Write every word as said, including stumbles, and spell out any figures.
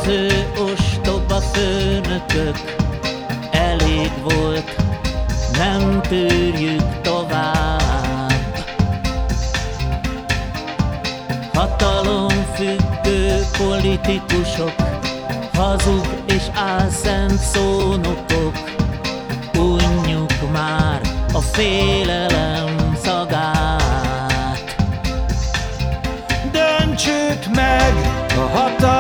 Bűnöző, ostoba főnökök, elég volt, nem tűrjük tovább. Hatalomfüggő politikusok, hazug és álszent szónokok, unjuk már a félelem szagát. Döntsük meg a hatalmat,